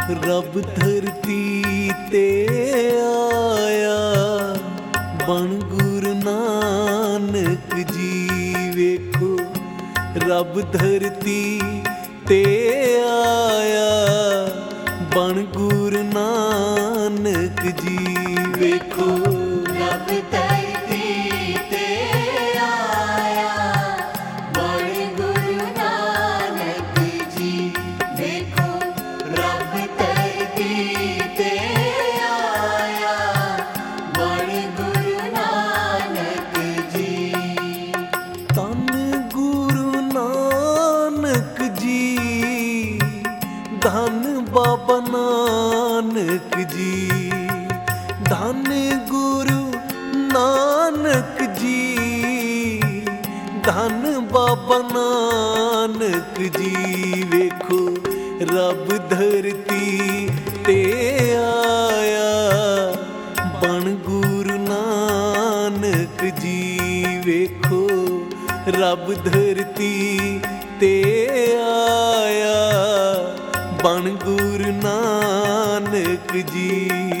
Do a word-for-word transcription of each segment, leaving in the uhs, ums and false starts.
रब धरती ते आया, बन गुरु नानक जी वेखो। रब धरती ते आया, बन गुरु नानक जी वेखो। रब धरती ते आया, बन गुरु नानक जी वेखो। रब धरती ते आया, बन गुरु नानक जी। धन गुरु नानक जी, धन बाबा नानक जी। धन गुरु नानक जी, धन बाबा नानक जी वेखो। रब धरती ते आया, बन गुरु नानक जी वेखो। रब धरती ते आया, बन गुरु नानक जी।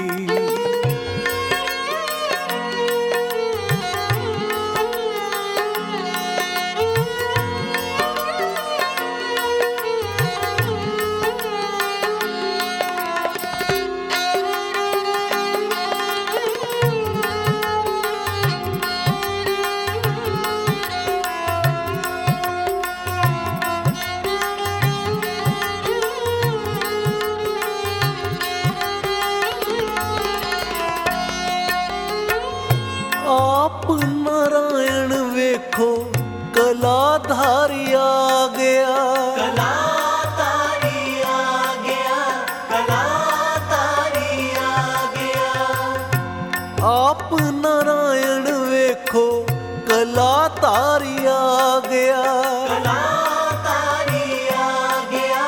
आप नारायण वेखो, कलाधारी आ गया। कलाधारी आ गया, कलाधारी आ गया। आप नारायण वेखो, कलाधारी आ गया। कलाधारी आ गया,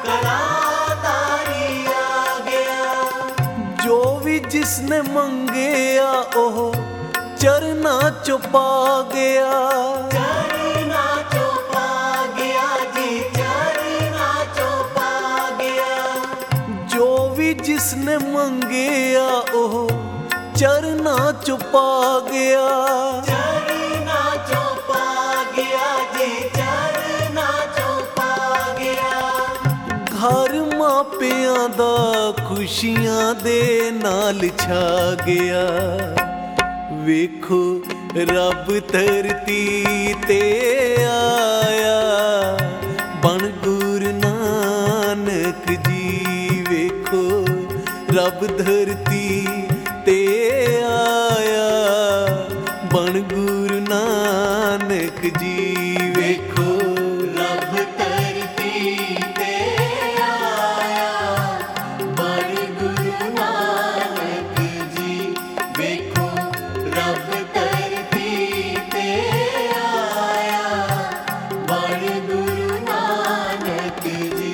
कलाधारी आ गया। जो भी जिसने मंगेया ओह चरना चो पा गया। चरना चो पा गया जी, चरना चो पा गया। जो भी जिसने मंगेया ओह चरना चो पा गया। चरना चो पा गया जी, चरना चो पा गया। घर मापियां दा खुशियां दे नाल छा गया। वेखो रब धरती ते आया, बन गुरु नानक जी वेखो। रब धरती ते आया, बन गुरु नानक जी वेखो। रब धरती ते आया, बन गुरु नानक जी वेखो। रब धरती ते आया, बन गुरु नानक जी।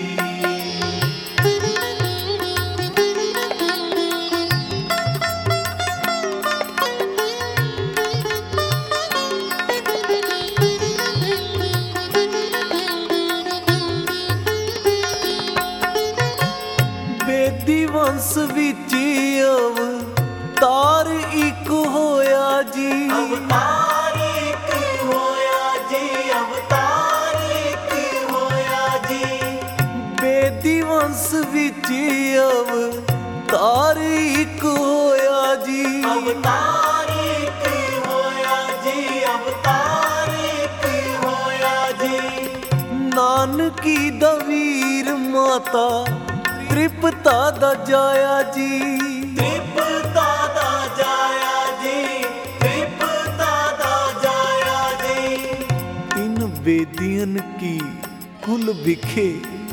बेदी वंश विच अवतार इक होया जी। अवतार एक होया जी, अवतार एक होया जी। बेदी वंश विच अवतार इक होया जी। अवतार एक होया जी, अवतार एक होया जी। नानकी दा वीर माता तृपता दा जाया जी। तृपता दा जाया जी, तृपता दा जाया जी। इन बेदियन की कुल बिखे,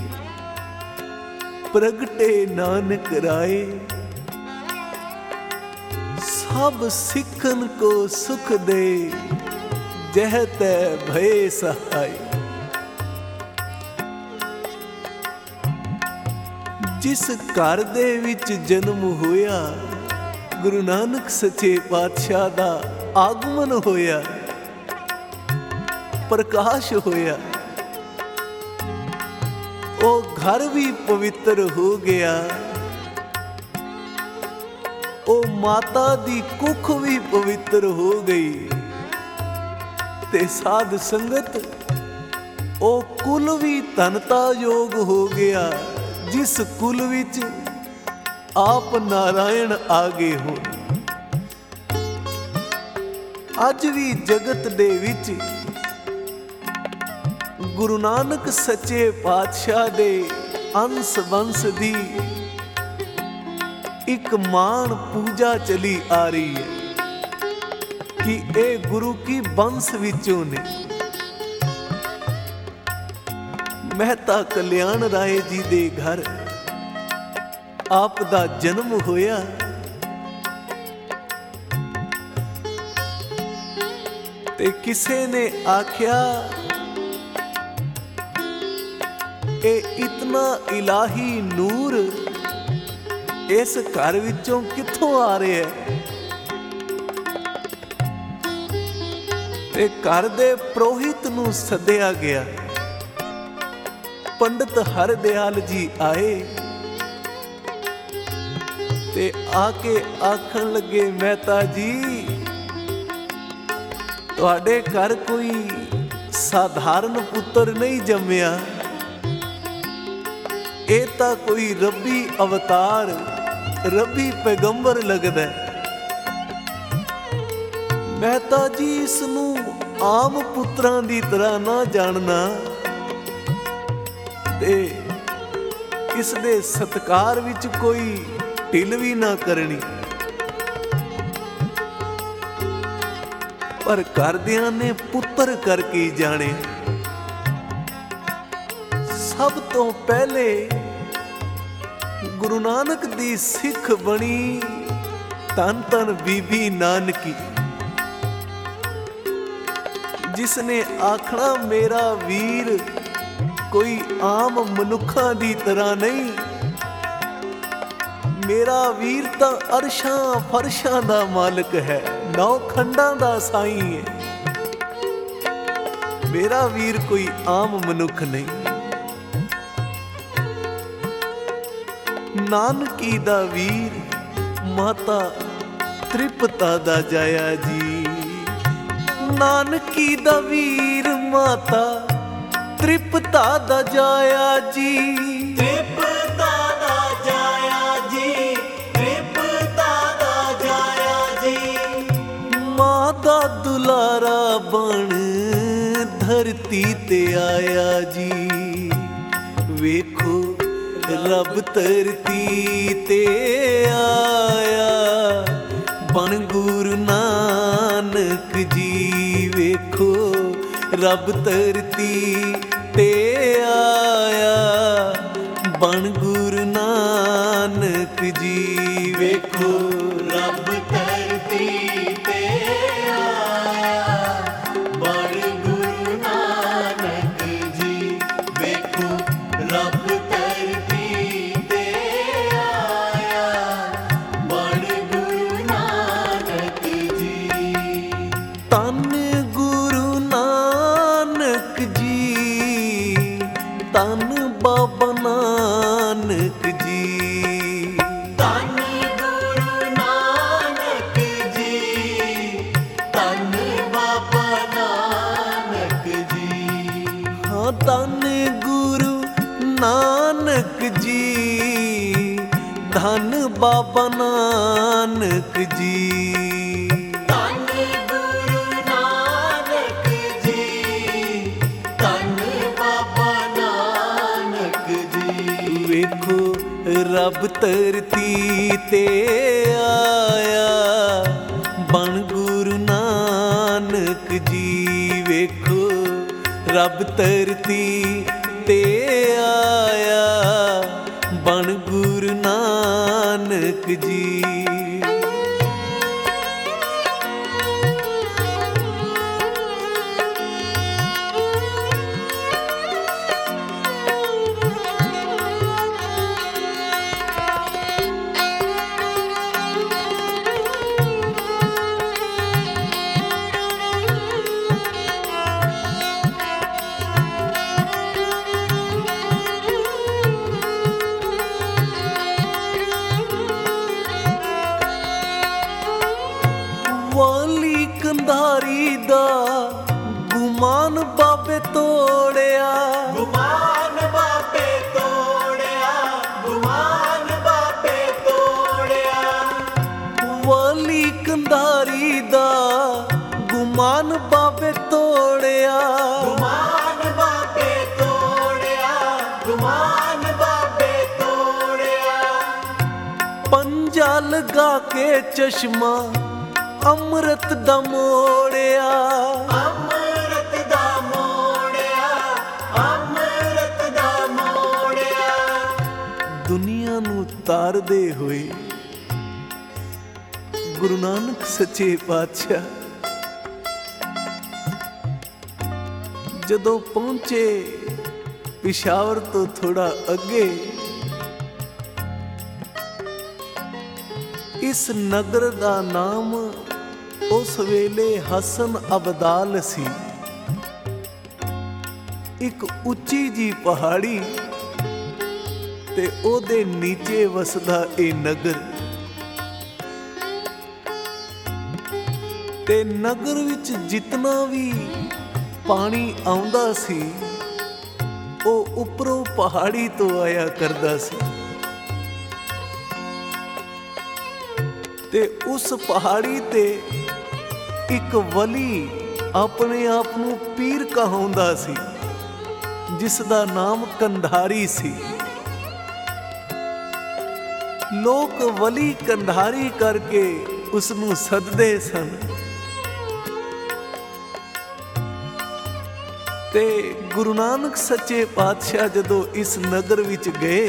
प्रगटे नानक राय। सब सिखन को सुख दे, जह तै भय सहाय। जिस घर दे विच जन्म होया, गुरु नानक सच्चे पातशाह दा आगमन होया, प्रकाश होया। ਉਹ ਘਰ ਵੀ ਪਵਿੱਤਰ ਹੋ ਗਿਆ, ਉਹ ਮਾਤਾ ਦੀ ਕੁੱਖ ਵੀ ਪਵਿੱਤਰ ਹੋ ਗਈ, ਤੇ ਸਾਧ ਸੰਗਤ ਉਹ ਕੁਲ ਵੀ ਧਨਤਾ ਯੋਗ ਹੋ ਗਿਆ, ਜਿਸ ਕੁਲ ਵਿੱਚ ਆਪ ਨਾਰਾਇਣ ਆ ਗਏ ਹੋਣ। ਅੱਜ ਵੀ ਜਗਤ ਦੇ ਵਿੱਚ ਗੁਰੂ ਨਾਨਕ ਸੱਚੇ ਪਾਤਸ਼ਾਹ ਦੇ ਅੰਸ ਵੰਸ ਦੀ ਇੱਕ ਮਾਣ ਪੂਜਾ ਚਲੀ ਆ ਰਹੀ ਹੈ ਕਿ ਇਹ ਗੁਰੂ ਕੀ ਬੰਸ ਵਿੱਚੋਂ ਨੇ। ਮਹਿਤਾ ਕਲਿਆਣ ਰਾਏ ਜੀ ਦੇ ਘਰ ਆਪ ਦਾ ਜਨਮ ਹੋਇਆ, ਤੇ ਕਿਸੇ ਨੇ ਆਖਿਆ ਇਹ ਇਤਨਾ ਇਲਾਹੀ ਨੂਰ ਇਸ ਘਰ ਵਿੱਚੋਂ ਕਿੱਥੋਂ ਆ ਰਿਹਾ ਹੈ? ਤੇ ਘਰ ਦੇ ਪ੍ਰੋਹਿਤ ਨੂੰ ਸੱਦਿਆ ਗਿਆ। ਪੰਡਤ ਹਰਦਿਆਲ ਜੀ ਆਏ ਤੇ ਆ ਕੇ ਆਖਣ ਲੱਗੇ, ਮਹਿਤਾ ਜੀ ਤੁਹਾਡੇ ਘਰ ਕੋਈ ਸਾਧਾਰਨ ਪੁੱਤਰ ਨਹੀਂ ਜੰਮਿਆ, ਇਹ ਤਾਂ ਕੋਈ ਰੱਬੀ ਅਵਤਾਰ, ਰੱਬੀ ਪੈਗੰਬਰ ਲੱਗਦਾ ਹੈ। ਮਹਿਤਾ ਜੀ ਇਸ ਨੂੰ ਆਮ ਪੁੱਤਰਾਂ ਦੀ ਤਰ੍ਹਾਂ ਨਾ ਜਾਣਨਾ ਤੇ ਇਸ ਦੇ ਸਤਕਾਰ ਵਿੱਚ ਕੋਈ ਢਿੱਲ ਵੀ ਨਾ ਕਰਨੀ। ਪਰ ਘਰਦਿਆਂ ਨੇ ਪੁੱਤਰ ਕਰਕੇ ਜਾਣੇ। ਸਭ ਤੋਂ ਪਹਿਲੇ ਗੁਰੂ ਨਾਨਕ ਦੀ ਸਿੱਖ ਬਣੀ ਧੰਨ ਧੰਨ ਬੀਬੀ ਨਾਨਕੀ, ਜਿਸ ਨੇ ਆਖਣਾ ਮੇਰਾ ਵੀਰ ਕੋਈ ਆਮ ਮਨੁੱਖਾਂ ਦੀ ਤਰ੍ਹਾਂ ਨਹੀਂ, ਮੇਰਾ ਵੀਰ ਤਾਂ ਅਰਸ਼ਾਂ ਫਰਸ਼ਾਂ ਦਾ ਮਾਲਕ ਹੈ, ਨੌ ਖੰਡਾਂ ਦਾ ਸਾਈਂ ਹੈ। ਮੇਰਾ ਵੀਰ ਕੋਈ ਆਮ ਮਨੁੱਖ ਨਹੀਂ। ਨਾਨਕੀ ਦਾ ਵੀਰ ਮਾਤਾ ਤ੍ਰਿਪਤਾ ਦਾ ਜਾਇਆ ਜੀ, ਨਾਨਕੀ ਦਾ ਵੀਰ ਮਾਤਾ ਤ੍ਰਿਪਤਾ ਦਾ ਜਾਇਆ ਜੀ, ਤ੍ਰਿਪਤਾ ਦਾ ਜਾਇਆ ਜੀ, ਤ੍ਰਿਪਤਾ ਦਾ ਜਾਇਆ ਜੀ। ਮਾਂ ਦਾ ਦੁਲਾਰਾ ਬਣ ਧਰਤੀ ਤੇ ਆਇਆ ਜੀ, ਵੇਖੋ ਰੱਬ ਧਰਤੀ ਤੇ ਆਇਆ, ਬਣ ਗੁਰੂ ਨਾਨਕ ਜੀ, ਵੇਖੋ ਰੱਬ ਧਰਤੀ ਤੇ ਆਇਆ, ਬਣ ਗੁਰੂ ਨਾਨਕ ਜੀ, ਵੇਖੋ ਰੱਬ ਧਰਤੀ ਤੇ ਆਇਆ, ਬਣ ਗੁਰੂ ਨਾਨਕ ਜੀ, ਵੇਖੋ ਰੱਬ ਧਰਤੀ ਤੇ ਆਇਆ, ਬਣ ਗੁਰੂ ਨਾਨਕ ਜੀ। ਧੰਨ ਗੁਰੂ ਨਾਨਕ ਜੀ, ਧੰਨ ਬਾਬਾ ਨਾਨਕ ਜੀ, ਧੰਨ ਗੁਰੂ ਨਾਨਕ ਜੀ, ਧੰਨ ਬਾਬਾ ਨਾਨਕ ਜੀ। ਹਾਂ ਧੰਨ ਗੁਰੂ ਨਾਨਕ ਜੀ, ਧੰਨ ਬਾਬਾ ਨਾਨਕ ਜੀ, ਧੰਨ ਗੁਰੂ ਨਾਨਕ ਜੀ, ਧੰਨ ਬਾਬਾ ਨਾਨਕ ਜੀ। ਵੇਖੋ ਰੱਬ ਧਰਤੀ ਤੇ ਆਇਆ, ਬਣ ਗੁਰੂ ਨਾਨਕ ਜੀ, ਵੇਖੋ ਰੱਬ ਧਰਤੀ ਤੇ ਆਇਆ, ਬਣ ਗੁਰੂ ਨਾਨਕ ਜੀ। ਬਾਬੇ ਤੋੜਿਆ, ਗੁਮਾਨ ਬਾਬੇ ਤੋੜਿਆ, ਗੁਮਾਨ ਬਾਬੇ ਤੋੜਿਆ। ਵਾਲੀ ਕੰਧਾਰੀ ਦਾ ਗੁਮਾਨ ਬਾਬੇ ਤੋੜਿਆ, ਗੁਮਾਨ ਬਾਬੇ ਤੋੜਿਆ, ਗੁਮਾਨ ਬਾਬੇ ਤੋੜਿਆ। ਪੰਜਾ ਲਗਾ ਕੇ ਚਸ਼ਮਾ ਅੰਮ੍ਰਿਤ ਦਾ ਮੋੜਿਆ, ਅੰਮ੍ਰਿਤ ਦਾ ਮੋੜਿਆ, ਅੰਮ੍ਰਿਤ ਦਾ ਮੋੜਿਆ। ਦੁਨੀਆ ਨੂੰ ਤਾਰਦੇ ਹੋਏ ਗੁਰੂ ਨਾਨਕ ਸੱਚੇ ਪਾਤਸ਼ਾਹ ਜਦੋਂ ਪਹੁੰਚੇ ਪਿਸ਼ਾਵਰ ਤੋਂ ਥੋੜਾ ਅੱਗੇ, ਇਸ ਨਗਰ ਦਾ ਨਾਮ ਉਸ ਵੇਲੇ ਹਸਨ ਅਬਦਾਲ ਸੀ। ਇੱਕ ਉੱਚੀ ਜੀ ਪਹਾੜੀ ਤੇ ਉਹਦੇ ਨੀਚੇ ਵਸਦਾ ਇਹ ਨਗਰ, ਤੇ ਨਗਰ ਵਿੱਚ ਜਿਤਨਾ ਵੀ ਪਾਣੀ ਆਉਂਦਾ ਸੀ ਉਹ ਉੱਪਰੋਂ ਪਹਾੜੀ ਤੋਂ ਆਇਆ ਕਰਦਾ ਸੀ, ਤੇ ਉਸ ਪਹਾੜੀ ਤੇ ਇੱਕ ਵਲੀ ਆਪਣੇ ਆਪ ਨੂੰ ਪੀਰ ਕਹਾਉਂਦਾ ਸੀ, ਜਿਸ ਦਾ ਨਾਮ ਕੰਧਾਰੀ ਸੀ। ਲੋਕ ਵਲੀ ਕੰਧਾਰੀ ਕਰਕੇ ਉਸ ਨੂੰ ਸੱਦਦੇ ਸਨ, ਤੇ ਗੁਰੂ ਨਾਨਕ ਸੱਚੇ ਪਾਤਸ਼ਾਹ ਜਦੋਂ ਇਸ ਨਗਰ ਵਿੱਚ ਗਏ,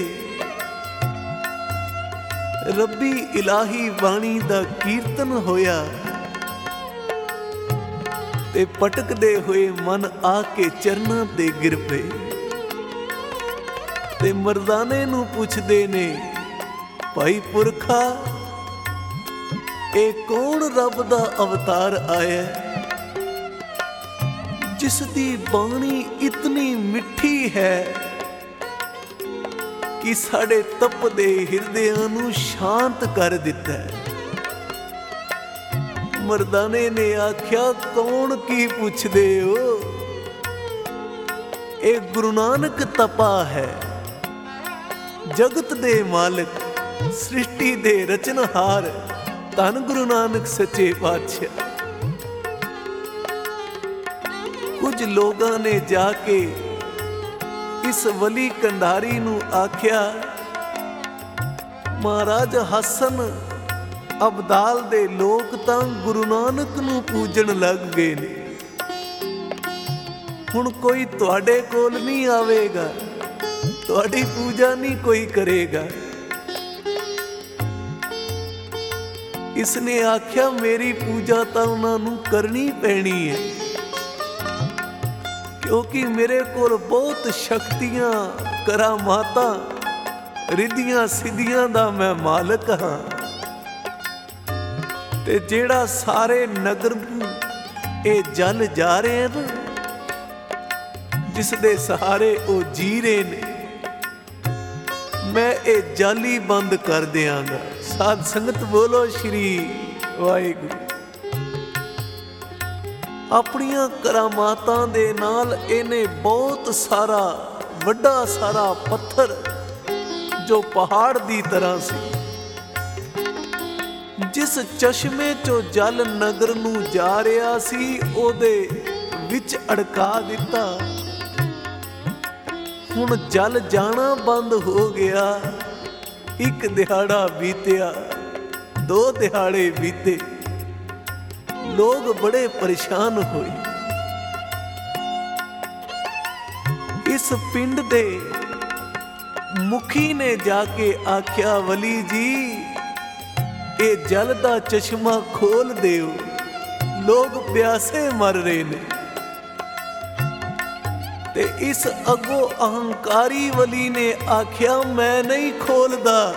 ਰੱਬੀ ਇਲਾਹੀ ਬਾਣੀ ਦਾ ਕੀਰਤਨ ਹੋਇਆ, ਤੇ ਪਟਕਦੇ ਹੋਏ ਮਨ ਆ ਕੇ ਚਰਨਾਂ ਤੇ ਗਿਰ ਪਏ, ਤੇ ਮਰਦਾਨੇ ਨੂੰ ਪੁੱਛਦੇ ਨੇ, ਭਾਈ ਪੁਰਖਾ ਇਹ ਕੌਣ ਰੱਬ ਦਾ ਅਵਤਾਰ ਆਇਆ, ਜਿਸ ਦੀ ਬਾਣੀ ਇਤਨੀ ਮਿੱਠੀ ਹੈ ਕਿ ਸਾਡੇ ਤਪਦੇ ਹਿਰਦਿਆਂ ਨੂੰ ਸ਼ਾਂਤ ਕਰ ਦਿੱਤਾ ਹੈ। ਮਰਦਾਨੇ ਨੇ ਆਖਿਆ, ਕੌਣ ਕੀ ਪੁੱਛਦੇ ਹੋ, ਇਹ ਗੁਰੂ ਨਾਨਕ ਤਪਾ ਹੈ, ਜਗਤ ਦੇ ਮਾਲਕ, ਸ੍ਰਿਸ਼ਟੀ ਦੇ ਰਚਨਹਾਰ, ਧੰਨ ਗੁਰੂ ਨਾਨਕ ਸੱਚੇ ਪਾਤਸ਼ਾਹ। ਕੁਝ ਲੋਕਾਂ ਨੇ ਜਾ ਕੇ ਇਸ ਵਲੀ ਕੰਧਾਰੀ ਨੂੰ ਆਖਿਆ, ਮਹਾਰਾਜ ਹਸਨ ਅਬਦਾਲ ਦੇ ਲੋਕ ਤਾਂ ਗੁਰੂ ਨਾਨਕ ਨੂੰ ਪੂਜਣ ਲੱਗ ਗਏ ਨੇ, ਹੁਣ ਕੋਈ ਤੁਹਾਡੇ ਕੋਲ ਨਹੀਂ ਆਵੇਗਾ, ਤੁਹਾਡੀ ਪੂਜਾ ਨਹੀਂ ਕੋਈ ਕਰੇਗਾ। ਇਸਨੇ ਆਖਿਆ, ਮੇਰੀ ਪੂਜਾ ਤਾਂ ਉਹਨਾਂ ਨੂੰ ਕਰਨੀ ਪੈਣੀ ਹੈ, ਕਿਉਂਕਿ ਮੇਰੇ ਕੋਲ ਬਹੁਤ ਸ਼ਕਤੀਆਂ, ਕਰਾਮਾਤਾਂ, ਰਿੱਧੀਆਂ ਸਿੱਧੀਆਂ ਦਾ ਮੈਂ ਮਾਲਕ ਹਾਂ, ਤੇ ਜਿਹੜਾ ਸਾਰੇ ਨਗਰ ਨੂੰ ਇਹ ਜਲ ਜਾ ਰਹੇ ਹਨ, ਜਿਸ ਦੇ ਸਹਾਰੇ ਉਹ ਜੀ ਰਹੇ ਨੇ, ਮੈਂ ਇਹ ਜਾਲੀ ਬੰਦ ਕਰ ਦਿਆਂਗਾ। ਸਾਧ ਸੰਗਤ ਬੋਲੋ ਸ਼੍ਰੀ ਵਾਹਿਗੁਰੂ। ਆਪਣੀਆਂ ਕਰਾਮਾਤਾਂ ਦੇ ਨਾਲ ਇਹਨੇ ਬਹੁਤ ਸਾਰਾ ਵੱਡਾ ਸਾਰਾ ਪੱਥਰ ਜੋ ਪਹਾੜ ਦੀ ਤਰ੍ਹਾਂ ਸੀ, ਜਿਸ ਚਸ਼ਮੇ ਚੋਂ ਜਲ ਨਗਰ ਨੂੰ ਜਾ ਰਿਹਾ ਸੀ, ਉਹਦੇ ਵਿੱਚ ਅੜਕਾ ਦਿੱਤਾ। ਹੁਣ ਜਲ ਜਾਣਾ ਬੰਦ ਹੋ ਗਿਆ। ਇੱਕ ਦਿਹਾੜਾ ਬੀਤਿਆ, ਦੋ ਦਿਹਾੜੇ ਬੀਤੇ, ਲੋਕ ਬੜੇ ਪਰੇਸ਼ਾਨ ਹੋਏ। ਇਸ ਪਿੰਡ ਦੇ ਮੁਖੀ ਨੇ ਜਾ ਕੇ ਆਖਿਆ, ਵਲੀ ਜੀ ਇਹ ਜਲ ਦਾ ਚਸ਼ਮਾ ਖੋਲ ਦਿਓ, ਲੋਕ ਪਿਆਸੇ ਮਰ ਰਹੇ ਨੇ। ਤੇ ਇਸ ਅੱਗੋਂ ਅਹੰਕਾਰੀ ਵਲੀ ਨੇ ਆਖਿਆ, ਮੈਂ ਨਹੀਂ ਖੋਲਦਾ,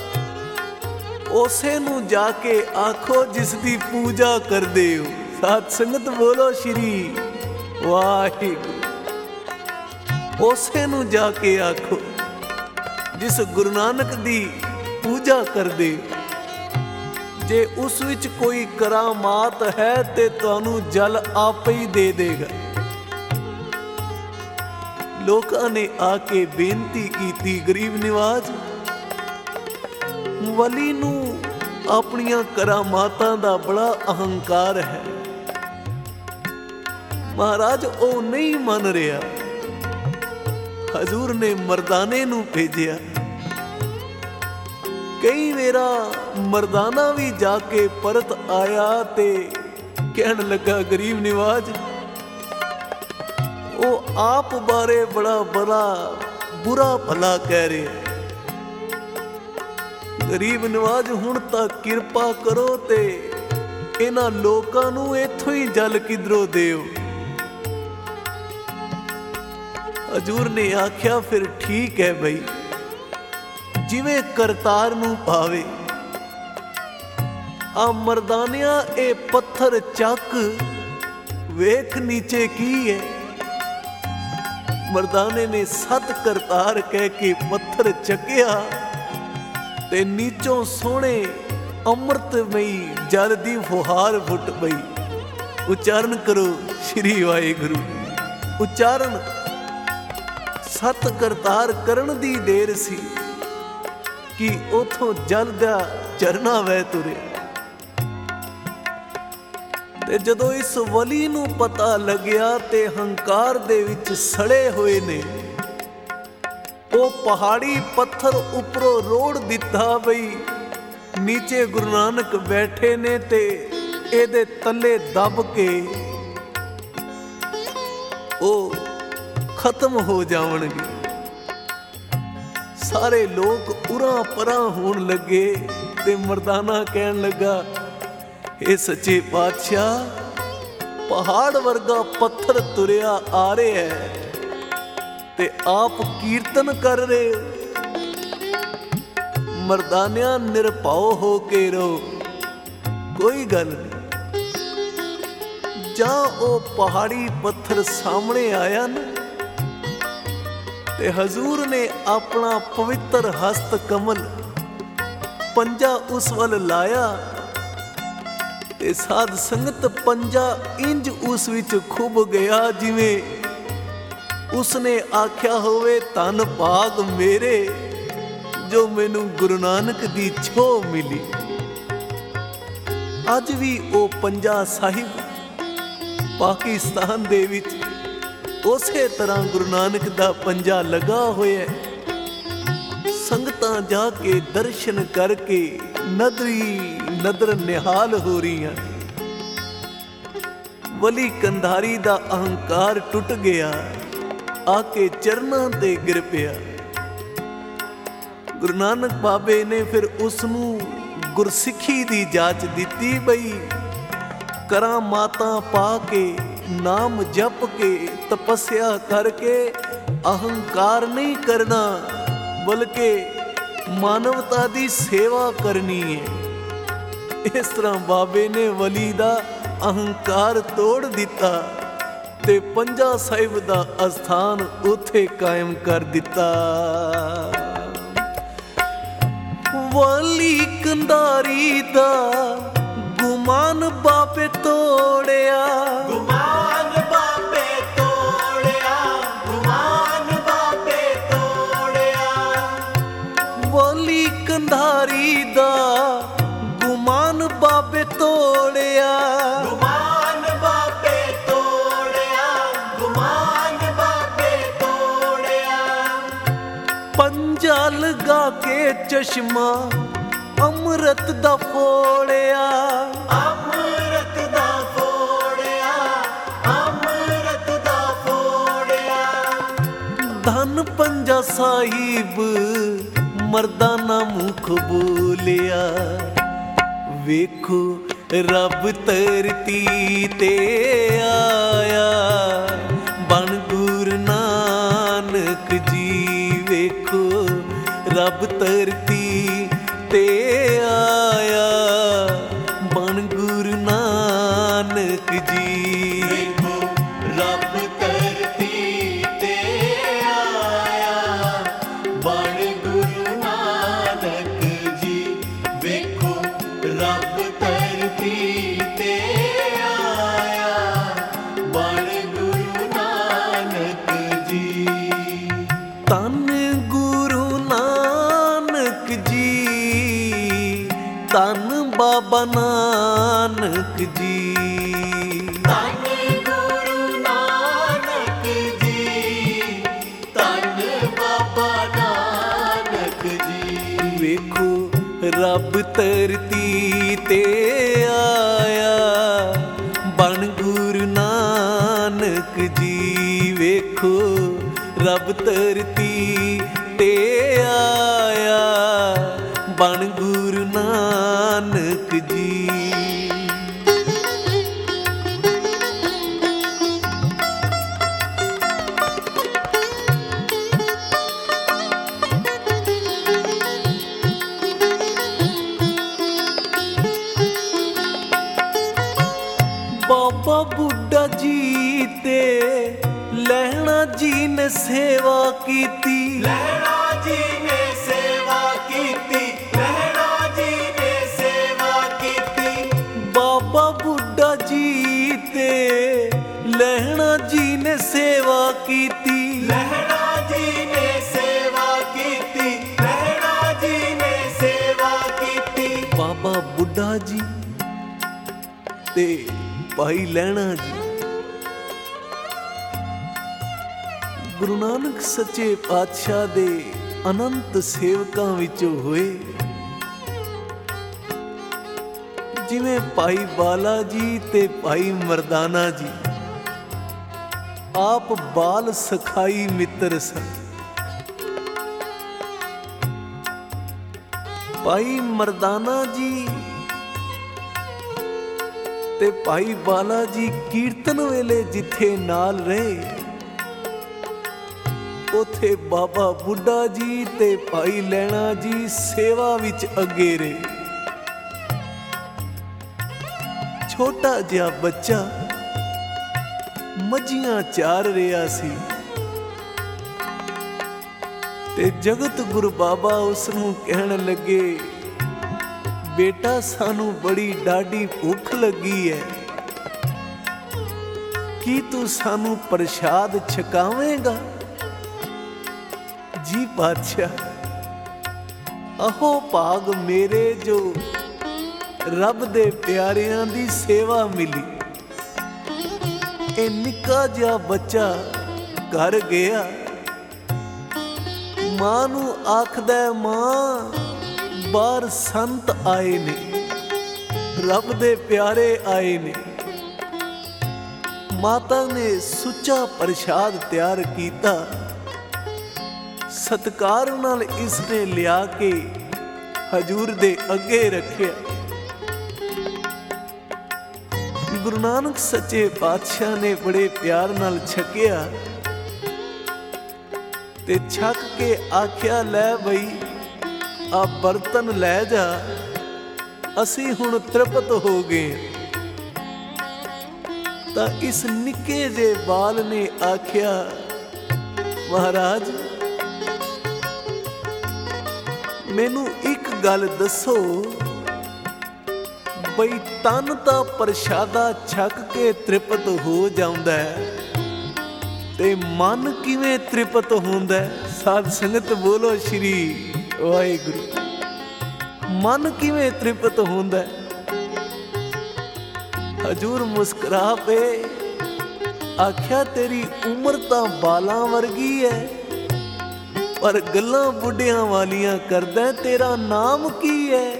ਉਸੇ ਨੂੰ ਜਾ ਕੇ ਆਖੋ ਜਿਸ ਦੀ ਪੂਜਾ ਕਰਦੇ ਹੋ। ਸਾਧ ਸੰਗਤ ਬੋਲੋ ਸ਼੍ਰੀ ਵਾਹਿਗੁਰੂ। ਉਸੇ ਨੂੰ ਜਾ ਕੇ ਆਖੋ ਜਿਸ ਗੁਰੂ ਨਾਨਕ ਦੀ ਪੂਜਾ ਕਰਦੇ ਹੋ। ਜੇ ਉਸ ਵਿੱਚ ਕੋਈ ਕਰਾਮਾਤ ਹੈ ਤੇ ਤੁਹਾਨੂੰ ਜਲ ਆਪੇ ਹੀ ਦੇ ਦੇਗਾ। ਲੋਕਾਂ ਨੇ ਆ ਕੇ ਬੇਨਤੀ ਕੀਤੀ, ਗਰੀਬ ਨਿਵਾਜ ਵਲੀ ਨੂੰ ਆਪਣੀਆਂ ਕਰਾਮਾਤਾਂ ਦਾ ਬੜਾ ਅਹੰਕਾਰ ਹੈ। ਮਹਾਰਾਜ ਉਹ ਨਹੀਂ ਮੰਨ ਰਿਹਾ। ਹਜ਼ੂਰ ਨੇ ਮਰਦਾਨੇ ਨੂੰ ਭੇਜਿਆ। ਕਈ ਵੇਰਾ ਮਰਦਾਨਾ ਵੀ ਜਾ ਕੇ ਪਰਤ ਆਇਆ ਤੇ ਕਹਿਣ ਲੱਗਾ, ਗਰੀਬ ਨਿਵਾਜ ਉਹ ਆਪ ਬਾਰੇ ਬੜਾ ਬੜਾ ਬੁਰਾ ਭਲਾ ਕਹਿ ਰਿਹਾ। ਗਰੀਬ ਨਿਵਾਜ ਹੁਣ ਤਾਂ ਕਿਰਪਾ ਕਰੋ ਤੇ ਇਹਨਾਂ ਲੋਕਾਂ ਨੂੰ ਇੱਥੋਂ ਹੀ ਜਲ ਕਿਧਰੋਂ ਦਿਓ। ਹਜ਼ੂਰ ਨੇ ਆਖਿਆ, ਫਿਰ ਠੀਕ ਹੈ ਬਈ, ਜਿਵੇਂ ਕਰਤਾਰ ਨੂੰ ਪਾਵੇ। ਆ ਮਰਦਾਨਿਆ ਇਹ ਪੱਥਰ ਚੱਕ, ਵੇਖ ਨੀਚੇ ਕੀ ਹੈ। ਮਰਦਾਨੇ ਨੇ ਸਤ ਕਰਤਾਰ ਕਹਿ ਕੇ ਪੱਥਰ ਚੱਕਿਆ ਤੇ ਨੀਚੋਂ ਸੋਹਣੇ ਅੰਮ੍ਰਿਤਮਈ ਜਲ ਦੀ ਫੁਹਾਰ ਫੁੱਟ ਪਈ। ਉਚਾਰਨ ਕਰੋ ਸ਼੍ਰੀ ਵਾਹਿਗੁਰੂ। ਉਚਾਰਨ ਸਤ ਕਰਤਾਰ ਕਰਨ ਦੀ ਦੇਰ ਸੀ ਕਿ ਉਥੋਂ ਜਲ ਦਾ ਝਰਨਾ ਵਹਿ ਤੁਰਿਆ। ਤੇ ਜਦੋਂ ਇਸ ਵਲੀ ਨੂੰ ਪਤਾ ਲੱਗਿਆ ਤੇ ਹੰਕਾਰ ਦੇ ਵਿੱਚ ਸੜੇ ਹੋਏ ਨੇ, ਉਹ ਪਹਾੜੀ ਪੱਥਰ ਉੱਪਰੋਂ ਰੋੜ ਦਿੱਤਾ ਬਈ ਨੀਚੇ ਗੁਰੂ ਨਾਨਕ ਬੈਠੇ ਨੇ ਤੇ ਇਹਦੇ ਤਲੇ ਦੱਬ ਕੇ ਉਹ ਖਤਮ ਹੋ ਜਾਵਣਗੇ। ਸਾਰੇ ਲੋਕ ਉਰਾਂ ਪਰਾਂ ਹੋਣ ਲੱਗੇ ਤੇ ਮਰਦਾਨਾ ਕਹਿਣ ਲੱਗਾ, ਇਹ ਸੱਚੇ ਪਾਤਸ਼ਾਹ, ਪਹਾੜ ਵਰਗਾ ਪੱਥਰ ਤੁਰਿਆ ਆ ਰਿਹਾ ਹੈ ਤੇ ਆਪ ਕੀਰਤਨ ਕਰ ਰਹੇ। ਮਰਦਾਨਿਆਂ ਨਿਰਭਉ ਹੋ ਕੇ ਰਹੋ, ਕੋਈ ਗੱਲ ਨਹੀਂ। ਜਾਂ ਉਹ ਪਹਾੜੀ ਪੱਥਰ ਸਾਹਮਣੇ ਆਇਆ ਨਾ ਤੇ ਹਜ਼ੂਰ ਨੇ ਆਪਣਾ ਪਵਿੱਤਰ ਹਸਤ ਕਮਲ ਪੰਜਾ ਉਸ ਵੱਲ ਲਾਇਆ ਤੇ ਸਾਧ ਸੰਗਤ ਪੰਜਾ ਇੰਜ ਉਸ ਵਿੱਚ ਖੁੱਭ ਗਿਆ ਜਿਵੇਂ ਉਸਨੇ ਆਖਿਆ ਹੋਵੇ, ਧੰਨ ਭਾਗ ਮੇਰੇ ਜੋ ਮੈਨੂੰ ਗੁਰੂ ਨਾਨਕ ਦੀ ਛੋਹ ਮਿਲੀ। ਅੱਜ ਵੀ ਉਹ ਪੰਜਾ ਸਾਹਿਬ ਪਾਕਿਸਤਾਨ ਦੇ ਵਿੱਚ ਉਸੇ ਤਰ੍ਹਾਂ ਗੁਰੂ ਨਾਨਕ ਦਾ ਪੰਜਾ ਲੱਗਾ ਹੋਇਆ। ਸੰਗਤਾਂ ਜਾ ਕੇ ਦਰਸ਼ਨ ਕਰਕੇ ਨਦਰੀ ਨਦਰ ਨਿਹਾਲ ਹੋ ਰਹੀਆਂ। ਵਲੀ ਕੰਧਾਰੀ ਦਾ ਅਹੰਕਾਰ ਟੁੱਟ ਗਿਆ, ਆ ਕੇ ਚਰਨਾਂ ਤੇ ਗਿਰ ਪਿਆ। ਗੁਰੂ ਨਾਨਕ ਬਾਬੇ ਨੇ ਫਿਰ ਉਸ ਨੂੰ ਗੁਰਸਿੱਖੀ ਦੀ ਜਾਚ ਦਿੱਤੀ ਬਈ ਕਰਾਮਾਤਾਂ ਪਾ ਕੇ, ਨਾਮ ਜਪ ਕੇ, ਤਪੱਸਿਆ ਕਰਕੇ ਅਹੰਕਾਰ ਨਹੀਂ ਕਰਨਾ, ਬਲਕਿ ਮਾਨਵਤਾ ਦੀ ਸੇਵਾ ਕਰਨੀ ਹੈ। ਇਸ ਤਰ੍ਹਾਂ ਬਾਬੇ ਨੇ ਵਲੀ ਦਾ ਅਹੰਕਾਰ ਤੋੜ ਦਿੱਤਾ ਤੇ ਪੰਜਾ ਸਾਹਿਬ ਦਾ ਅਸਥਾਨ ਉੱਥੇ ਕਾਇਮ ਕਰ ਦਿੱਤਾ। ਵਲੀ ਕੰਧਾਰੀ ਦਾ ਗੁਮਾਨ ਬਾਬੇ ਤੋੜਿਆ, ਗੁਮਾਨ ਬਾਬੇ ਤੋੜਿਆ, ਗੁਮਾਨ ਬਾਬੇ ਤੋੜਿਆ। ਵਲੀ ਕੰਧਾਰੀ ਦਾ ਗੁਮਾਨ ਬਾਬੇ ਤੋੜਿਆ, ਗੁਮਾਨ ਬਾਬੇ ਤੋੜਿਆ, ਗੁਮਾਨ ਬਾਬੇ ਤੋੜਿਆ। ਪੰਜਾ ਲਗਾ ਕੇ ਚਸ਼ਮਾ ਅੰਮ੍ਰਿਤ ਦਾ ਫੋੜਿਆ, ਅੰਮ੍ਰਿਤ ਦਾ ਫੋੜਿਆ, ਅੰਮ੍ਰਿਤ ਦਾ ਫੋੜਿਆ। ਧੰਨ ਪੰਜਾ ਸਾਹਿਬ ਮਰਦਾਨਾ ਮੁਖ ਬੋਲਿਆ, ਵੇਖੋ ਰੱਬ ਧਰਤੀ ਤੇ ਆਇਆ, ਬਣ ਗੁਰੂ ਨਾਨਕ ਜੀ। ਵੇਖੋ ਰੱਬ ਧਰਤੀ ਤੇ ਆਇਆ, ਬਣ ਗੁਰੂ ਨਾਨਕ ਜੀ। ਵੇਖੋ ਰੱਬ ਧਰਤੀ ਤੇ ਆਇਆ, ਬਣ ਗੁਰੂ ਨਾਨਕ ਜੀ। ਵੇਖੋ ਰੱਬ ਧਰਤੀ ਤੇ ਆਇਆ, ਬਣ ਗੁਰੂ ਨਾਨਕ ਜੀ। ਬਾਬਾ ਨਾਨਕ ਜੀ। ਧੰਨ ਗੁਰੂ ਨਾਨਕ ਜੀ, ਧੰਨ ਬਾਬਾ ਨਾਨਕ ਜੀ। ਵੇਖੋ ਰੱਬ ਧਰਤੀ ਤੇ ਆਇਆ, ਬਣ ਗੁਰੂ ਨਾਨਕ ਜੀ। ਵੇਖੋ ਰੱਬ ਧਰਤੀ ਤੇ ਆਇਆ, ਬਣ ਗੁਰੂ ਨਾਨਕ ਜੀ। ਬਾਬਾ ਬੁੱਢਾ ਜੀ ਤੇ ਲਹਿਣਾ ਜੀ ਨੇ ਸੇਵਾ ਕੀਤੀ, ਲਹਿਣਾ ਜੀ ਨੇ ਸੇਵਾ ਕੀਤੀ, ਲਹਿਣਾ ਜੀ ਨੇ ਸੇਵਾ ਕੀਤੀ। ਬਾਬਾ ਬੁੱਢਾ ਜੀ ਤੇ ਲਹਿਣਾ ਜੀ ਨੇ ਸੇਵਾ ਕੀਤੀ, ਲਹਿਣਾ ਜੀ ਨੇ ਸੇਵਾ ਕੀਤੀ, ਲਹਿਣਾ ਜੀ ਨੇ ਸੇਵਾ ਕੀਤੀ। ਬਾਬਾ ਬੁੱਢਾ ਜੀ ਤੇ ਭਾਈ ਲਹਿਣਾ ਜੀ ਗੁਰੂ ਨਾਨਕ ਸੱਚੇ ਪਾਤਸ਼ਾਹ ਦੇ ਅਨੰਤ ਸੇਵਕਾਂ ਵਿੱਚੋਂ ਹੋਏ। ਜਿਵੇਂ ਭਾਈ ਬਾਲਾ ਜੀ ਤੇ ਭਾਈ ਮਰਦਾਨਾ ਜੀ ਆਪ ਬਾਲ ਸਖਾਈ ਮਿੱਤਰ ਸਨ। ਭਾਈ ਮਰਦਾਨਾ ਜੀ ਤੇ ਭਾਈ ਬਾਲਾ ਜੀ ਕੀਰਤਨ ਵੇਲੇ ਜਿੱਥੇ ਨਾਲ ਰਹੇ, ਉਥੇ ਬਾਬਾ ਬੁੱਢਾ ਜੀ ਤੇ ਭਾਈ ਲਹਿਣਾ ਜੀ ਸੇਵਾ ਵਿੱਚ ਅੱਗੇ ਰਹੇ। ਛੋਟਾ ਜਿਹਾ ਬੱਚਾ ਮੱਝੀਆਂ ਚਾਰ ਰਿਹਾ ਸੀ ਤੇ ਜਗਤ ਗੁਰੂ ਬਾਬਾ ਉਸ ਨੂੰ ਕਹਿਣ ਲੱਗੇ, ਬੇਟਾ ਸਾਨੂੰ ਬੜੀ ਡਾਢੀ ਭੁੱਖ ਲੱਗੀ ਹੈ, ਕੀ ਤੂੰ ਸਾਨੂੰ ਪ੍ਰਸ਼ਾਦ ਛਕਾਵੇਂਗਾ? ਜੀ ਪਾਤਸ਼ਾਹ, ਅਹੋ ਭਾਗ ਮੇਰੇ ਜੋ ਰੱਬ ਦੇ ਪਿਆਰਿਆਂ ਦੀ ਸੇਵਾ ਮਿਲੀ। ਇਹ ਨਿੱਕਾ ਜਿਹਾ ਬੱਚਾ ਘਰ ਗਿਆ, ਮਾਂ ਨੂੰ ਆਖਦਾ, ਮਾਂ ਬਾਹਰ ਸੰਤ ਆਏ ਨੇ, ਰੱਬ ਦੇ ਪਿਆਰੇ ਆਏ ਨੇ। ਮਾਤਾ ਨੇ ਸੁੱਚਾ ਪ੍ਰਸ਼ਾਦ ਤਿਆਰ ਕੀਤਾ, ਸਤਿਕਾਰ ਨਾਲ ਇਸ ਨੇ ਲਿਆ ਕੇ ਹਜੂਰ ਦੇ ਅੱਗੇ ਰੱਖਿਆ। ਗੁਰੂ ਨਾਨਕ ਸੱਚੇ ਪਾਤਸ਼ਾਹ ਨੇ ਬੜੇ ਪਿਆਰ ਨਾਲ ਛਕਿਆ ਤੇ ਛਕ ਕੇ ਆਖਿਆ, ਲੈ ਬਈ ਆ ਬਰਤਨ ਲੈ ਜਾ, ਅਸੀਂ ਹੁਣ ਤ੍ਰਿਪਤ ਹੋ ਗਏ। ਤਾਂ ਇਸ ਨਿੱਕੇ ਜਿਹੇ ਬਾਲ ਨੇ ਆਖਿਆ, ਮਹਾਰਾਜ ਮੈਨੂੰ ਇੱਕ ਗੱਲ ਦੱਸੋ, ਬਈ ਤਨ ਤਾਂ ਪ੍ਰਸ਼ਾਦਾ ਛਕ ਕੇ ਤ੍ਰਿਪਤ ਹੋ ਜਾਂਦਾ ਹੈ, ਤੇ ਮਨ ਕਿਵੇਂ ਤ੍ਰਿਪਤ ਹੁੰਦਾ? ਸਾਧ ਸੰਗਤ ਬੋਲੋ ਸ਼੍ਰੀ ਵਾਹਿਗੁਰੂ। ਮਨ ਕਿਵੇਂ ਤ੍ਰਿਪਤ ਹੁੰਦਾ? ਹਜੂਰ ਮੁਸਕਰਾ ਪਏ, ਆਖਿਆ ਤੇਰੀ ਉਮਰ ਤਾਂ ਬਾਲਾਂ ਵਰਗੀ ਹੈ, ਪਰ ਗੱਲਾਂ ਬੁੱਢਿਆਂ ਵਾਲੀਆਂ ਕਰਦਾ, ਤੇਰਾ ਨਾਮ ਕੀ ਹੈ?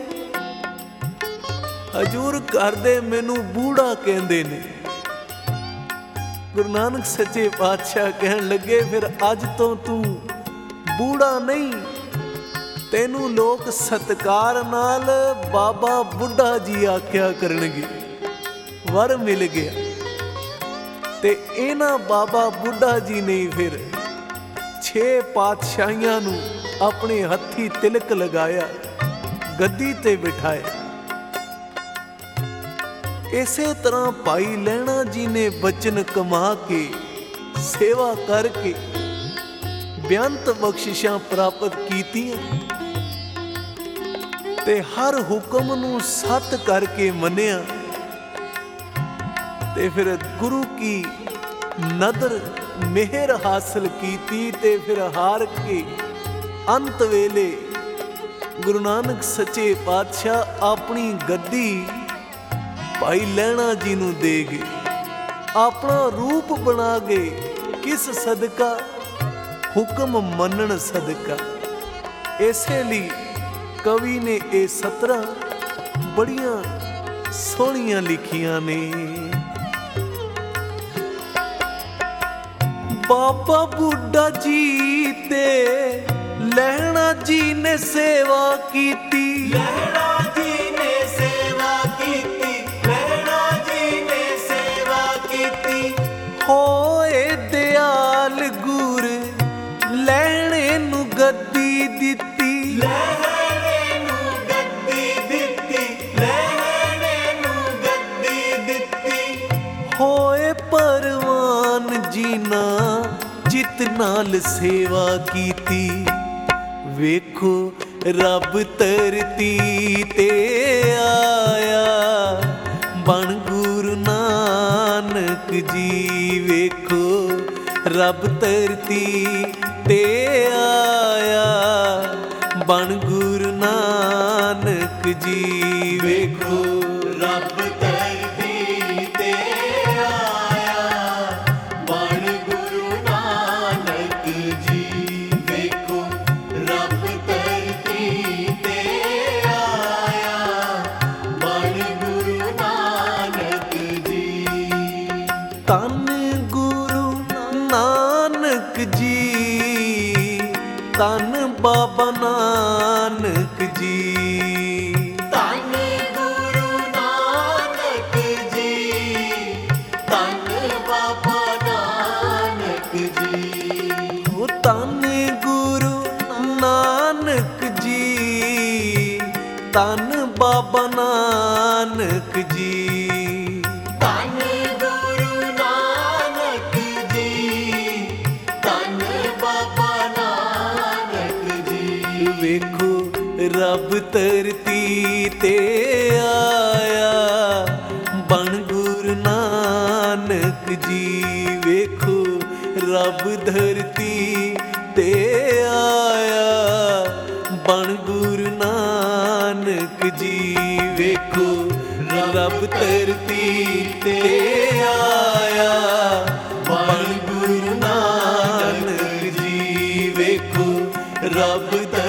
ਹਜੂਰ ਕਰਦੇ ਮੈਨੂੰ ਬੂੜਾ ਕਹਿੰਦੇ ਨੇ। ਗੁਰੂ ਨਾਨਕ ਸੱਚੇ ਪਾਤਸ਼ਾਹ ਕਹਿਣ ਲੱਗੇ, ਫਿਰ ਅੱਜ ਤੋਂ ਤੂੰ ਬੂੜਾ ਨਹੀਂ, ਤੈਨੂੰ ਲੋਕ ਸਤਿਕਾਰ ਨਾਲ ਬਾਬਾ ਬੁੱਢਾ ਜੀ ਆਖਿਆ ਕਰਨਗੇ। ਵਰ ਮਿਲ ਗਿਆ ਤੇ ਇਹਨਾਂ ਬਾਬਾ ਬੁੱਢਾ ਜੀ ਨੇ ਫਿਰ ਛੇ ਪਾਤਸ਼ਾਹੀਆਂ ਨੂੰ ਆਪਣੇ ਹੱਥੀ ਤਿਲਕ ਲਗਾਇਆ, ਗੱਦੀ ਤੇ ਬਿਠਾਇਆ। ਇਸੇ ਤਰ੍ਹਾਂ ਭਾਈ ਲਹਿਣਾ ਜੀ ਨੇ ਬਚਨ ਕਮਾ ਕੇ ਸੇਵਾ ਕਰਕੇ ਬੇਅੰਤ ਬਖਸ਼ਿਸ਼ਾਂ ਪ੍ਰਾਪਤ ਕੀਤੀਆਂ ਤੇ ਹਰ ਹੁਕਮ ਨੂੰ ਸੱਤ ਕਰਕੇ ਮੰਨਿਆ ਤੇ ਫਿਰ ਗੁਰੂ ਕੀ ਨਦਰ ਮਿਹਰ ਹਾਸਲ ਕੀਤੀ ਤੇ ਫਿਰ ਹਾਰ ਕੇ ਅੰਤ ਵੇਲੇ ਗੁਰੂ ਨਾਨਕ ਸੱਚੇ ਪਾਤਸ਼ਾਹ ਆਪਣੀ ਗੱਦੀ ਭਾਈ ਲਹਿਣਾ ਜੀ ਨੂੰ ਦੇ ਗਏ, ਆਪਣਾ ਰੂਪ ਬਣਾ ਗਏ। ਕਿਸ ਸਦਕਾ? ਹੁਕਮ ਮੰਨਣ ਸਦਕਾ। ਇਸੇ ਲਈ ਕਵੀ ਨੇ ਇਹ ਸਤਰਾਂ ਬੜੀਆਂ ਸੋਹਣੀਆਂ ਲਿਖੀਆਂ ਨੇ। ਬਾਬਾ ਬੁੱਢਾ ਜੀ ਤੇ ਲਹਿਣਾ ਜੀ ਨੇ ਸੇਵਾ ਕੀਤੀ, ਲਹਿਣਾ ਜੀ ਨੇ ਸੇਵਾ ਕੀਤੀ, ਲਹਿਣਾ ਜੀ ਨੇ ਸੇਵਾ ਕੀਤੀ। ਹੋਏ ਦਿਆਲ ਗੁਰ ਲਹਿਣੇ ਨੂੰ ਗੱਦੀ ਦਿੱਤੀ, ਲਹਿਣੇ ਨੂੰ ਗੱਦੀ ਦਿੱਤੀ, ਲਹਿਣੇ ਨੂੰ ਗੱਦੀ ਦਿੱਤੀ। ਹੋਏ ਪਰਵਾਨ ਜੀਨਾ ਜਿਤ ਨਾਲ ਸੇਵਾ ਕੀਤੀ। ਵੇਖੋ ਰੱਬ ਧਰਤੀ ਤੇ ਆਇਆ ਬਣ ਗੁਰੂ ਨਾਨਕ ਜੀ। ਵੇਖੋ ਰੱਬ ਧਰਤੀ ਤੇ ਆਇਆ ਬਣ ਗੁਰੂ ਨਾਨਕ ਜੀ। ਵੇਖੋ ਰੱਬ ਧਰਤੀ ਤੇ ਆਇਆ ਬਣ ਗੁਰੂ ਨਾਨਕ ਜੀ। ਵੇਖੋ ਰੱਬ ਧਰਤੀ ਤੇ ਆਇਆ ਬਣ ਗੁਰੂ ਨਾਨਕ ਜੀ। ਧੰਨ ਗੁਰੂ ਨਾਨਕ ਜੀ, ਧੰਨ ਬਾਬਾ ਨਾਨਕ ਜੀ। ਧੰਨ ਗੁਰੂ ਨਾਨਕ ਜੀ, ਧੰਨ ਬਾਬਾ ਨਾਨਕ ਜੀ। ਉਹ ਧੰਨ ਗੁਰੂ ਨਾਨਕ ਜੀ, ਧੰਨ ਬਾਬਾ ਨਾਨਕ ਜੀ। ਧੰਨ ਗੁਰੂ ਨਾਨਕ ਜੀ, ਧੰਨ ਬਾਬਾ ਨਾਨਕ ਜੀ। ਵੇਖੋ ਰੱਬ ਧਰਤੀ ਤੇ ਆਇਆ ਬਣ ਗੁਰੂ ਨਾਨਕ ਜੀ। ਵੇਖੋ ਰੱਬ ਧਰਤੀ ਤੇ ਆਇਆ ਬਣ ਗੁਰੂ ਨਾਨਕ ਜੀ। ਵੇਖੋ ਰੱਬ ਧਰਤੀ ਤੇ ਆਇਆ ਬਣ ਗੁਰੂ ਨਾਨਕ ਜੀ। ਵੇਖੋ ਰੱਬ